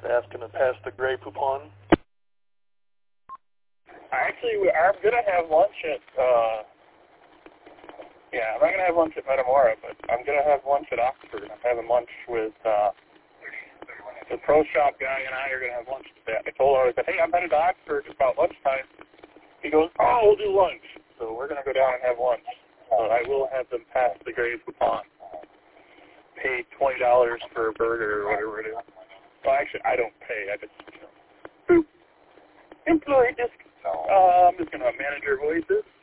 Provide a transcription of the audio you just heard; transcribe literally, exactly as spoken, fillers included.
Ask him to pass the Grey Poupon. Actually, we are going to have lunch at, uh, yeah, I'm not going to have lunch at Metamora, but I'm going to have lunch at Oxford. I'm having lunch with, uh, the Pro Shop guy and I are going to have lunch today. I told him, I said, hey, I'm headed to Oxford. It's about lunchtime. He goes, oh, we'll do lunch. So we're going to go down and have lunch. So I will have them pass the Grey Poupon. Pay twenty dollars for a burger or whatever it is. Well, actually, I don't pay. I just, you know, boop. Employee discount. Uh, I'm just going to manager voices.